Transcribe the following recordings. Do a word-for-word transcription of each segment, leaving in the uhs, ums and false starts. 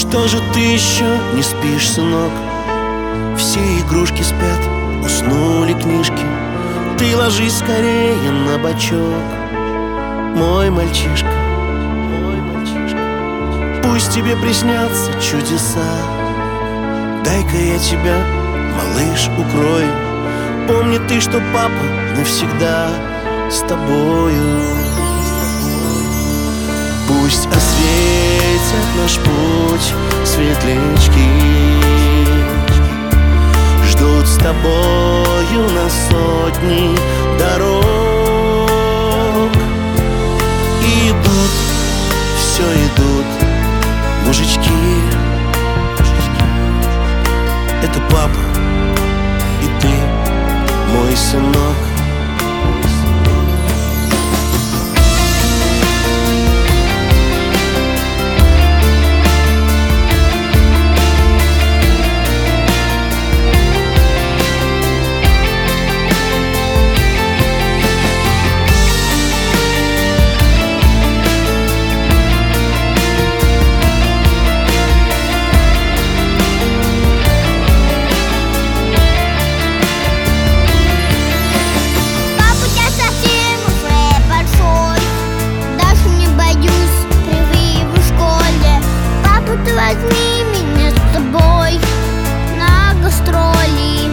Что же ты еще не спишь, сынок? Все игрушки спят, уснули книжки. Ты ложись скорее на бочок, мой мальчишка, мой мальчишка. Пусть тебе приснятся чудеса. Дай-ка я тебя, малыш, укрою. Помни ты, что папа навсегда с тобою. Пусть осветят наш путь светлячки, ждут с тобою на сотни дорог. И идут, все идут мужички. Это папа и ты, мой сынок. Возьми меня с собой на гастроли.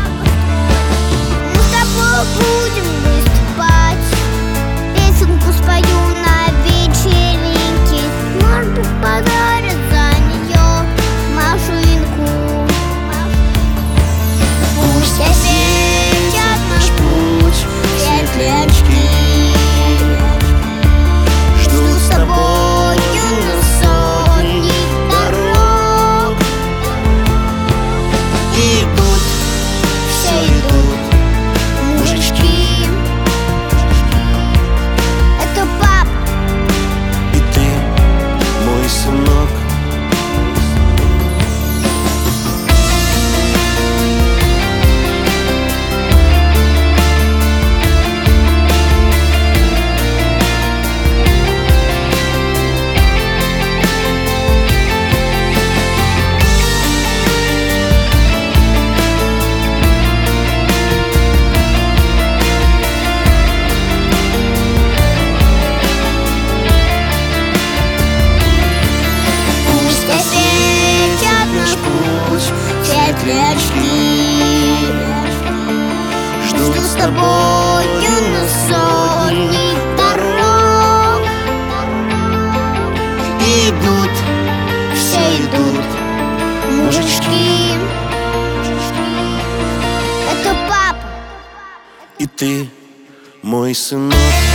Мы с тобой будем выступать, песенку спою на вечеринке. Может быть, подарят за нее машинку. Пусть осветят наш путь светлячки, ждут с тобой на сотни. Идут, все идут мужички. Это папа и ты, мой сынок. Светлячки ждут с тобою на сотни дорог. Идут, все идут мужички. Это папа и ты, мой сынок.